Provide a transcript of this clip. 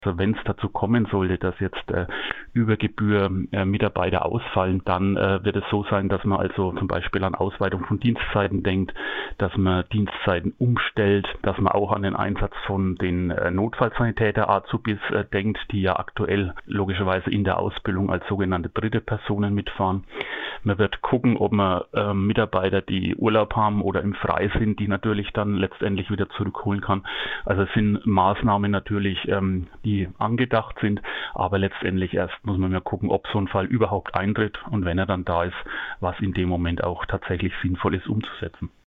Also wenn es dazu kommen sollte, dass jetzt über Gebühr Mitarbeiter ausfallen, dann wird es so sein, dass man also zum Beispiel an Ausweitung von Dienstzeiten denkt, dass man Dienstzeiten umstellt, dass man auch an den Einsatz von den Notfallsanitäter Azubis denkt, die ja aktuell logischerweise in der Ausbildung als sogenannte dritte Personen mitfahren. Man wird gucken, ob man Mitarbeiter, die Urlaub haben oder im Frei sind, die natürlich dann letztendlich wieder zurückholen kann. Also es sind Maßnahmen natürlich, die angedacht sind, aber letztendlich erst muss man mal gucken, ob so ein Fall überhaupt eintritt und wenn er dann da ist, was in dem Moment auch tatsächlich sinnvoll ist umzusetzen.